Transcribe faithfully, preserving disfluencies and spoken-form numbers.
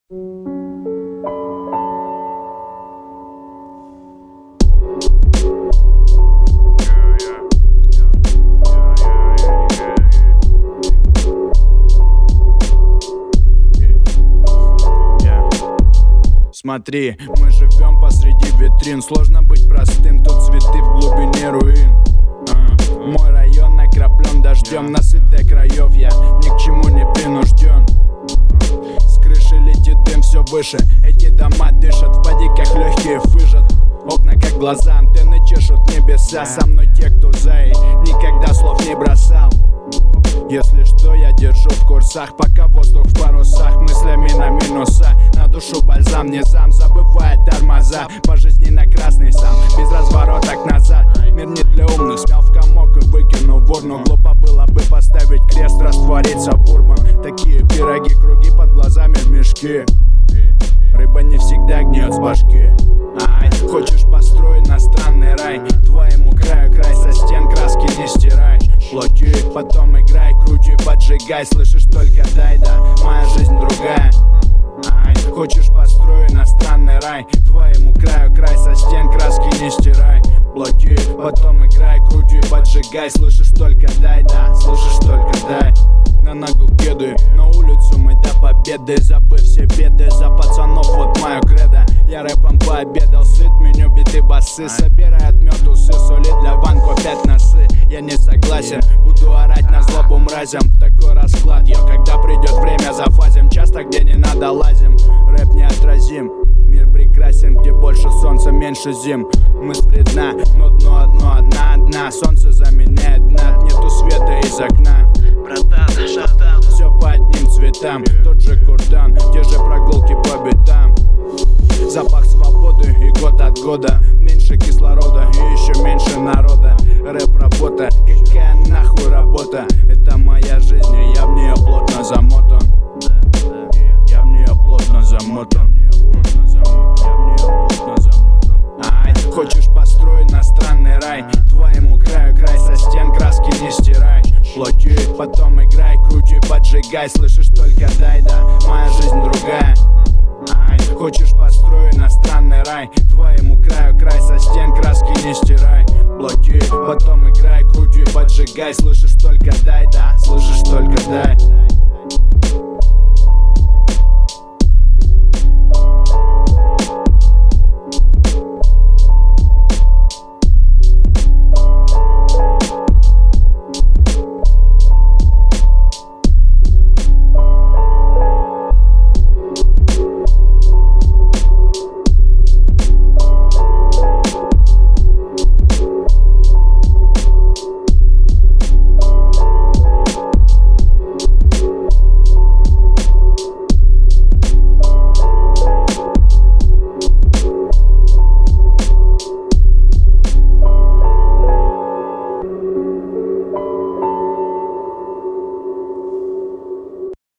Смотри, мы живем посреди витрин. Сложно быть простым, тут цветы в глубине руин. а, Мой район накраплен дождем, насыпь до краев. Я ни к чему не принужден. С крыши летит дым все выше. Эти дома дышат, в падиках легкие фыжат. Окна как глаза, антенны чешут небеса. Со мной те, кто за, и никогда слов не бросал. Если что, я держу в курсах, пока воздух в парусах. Мыслями на минуса, на душу бальзам, не зам. Забывает тормоза, по жизни на красный сам. Без развороток назад, мир не для умных. Смял в комок и выкинул в урну. Глупо было бы поставить крест, раствориться в урбан. Такие пироги, круги под глазами в мешке. Рыба не всегда гниет с башки. Ай, хочешь построить иностранный рай? Твоему краю край, со стен краски не стирай. Плати, потом играй, крути, поджигай. Слышишь, только дай, да, моя жизнь другая. Ай, хочешь построить иностранный рай? Твоему краю край, со стен краски не стирай. Плати, потом играй, крути, поджигай. Слышишь, только дай, да, слышишь, только дай. На ногу кеды, на улицу мы до победы. Забыв все беды, за пацанов вот мою кредо. Я рэпом пообедал, сыт, меню биты басы. Собирай отмет усы, соли для ванко пять носы. Я не согласен, буду орать на злобу мразям. Такой расклад, я когда придет время зафазим. Часто где не надо лазим, рэп неотразим. Мир прекрасен, где больше солнца, меньше зим. Мысль вредна, но дно одно, одна, одна. Солнце заменяет дна, нету света из окна. Братан, шатан, все по одним цветам. Тот же куртан, те же прогулки по битам. Запах свободы и год от года. Меньше кислорода и еще меньше народа. Рэп работа, какая нахуй работа? Это моя жизнь, и я в нее плотно замотан. Я в нее плотно замотан. Ай, хочешь построить иностранный рай? Твоему краю край, со стен краски не стирай. Плати, потом играй, крути, поджигай. Слышишь, только дай, да, моя жизнь другая. Ай, хочешь построить иностранный рай? Твоему краю край, со стен краски не стирай. Плати, потом играй, крути, поджигай. Слышишь, только дай, да, слышишь, только дай.